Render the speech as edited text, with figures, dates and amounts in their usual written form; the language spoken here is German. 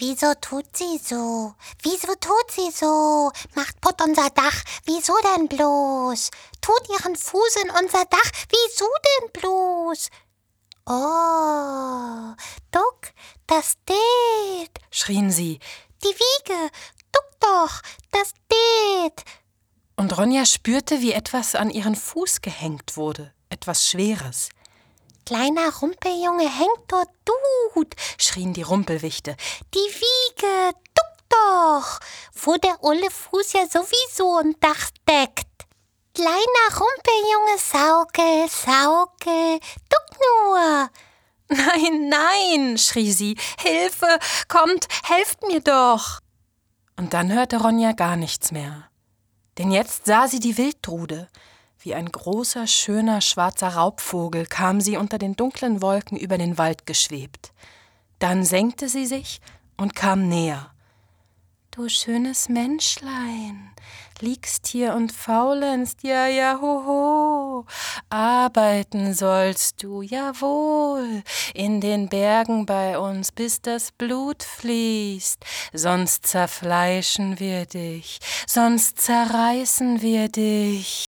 Wieso tut sie so? Wieso tut sie so? Macht Putt unser Dach. Wieso denn bloß? Tut ihren Fuß in unser Dach. Wieso denn bloß? Oh, duck, das det, schrien sie. Die Wiege, duck doch, das det. Und Ronja spürte, wie etwas an ihren Fuß gehängt wurde, etwas Schweres. Kleiner Rumpeljunge, hängt dort Dud, schrien die Rumpelwichte. Die Wiege, duck doch, wo der olle Fuß ja sowieso ein Dach deckt. Kleiner Rumpeljunge, sauke, sauke, duck nur. Nein, nein, schrie sie. Hilfe, kommt, helft mir doch. Und dann hörte Ronja gar nichts mehr. Denn jetzt sah sie die Wildtrude. Wie ein großer, schöner, schwarzer Raubvogel kam sie unter den dunklen Wolken über den Wald geschwebt. Dann senkte sie sich und kam näher. Du schönes Menschlein, liegst hier und faulenst, ja, ja, hoho. Arbeiten sollst du, jawohl, in den Bergen bei uns, bis das Blut fließt. Sonst zerfleischen wir dich, sonst zerreißen wir dich.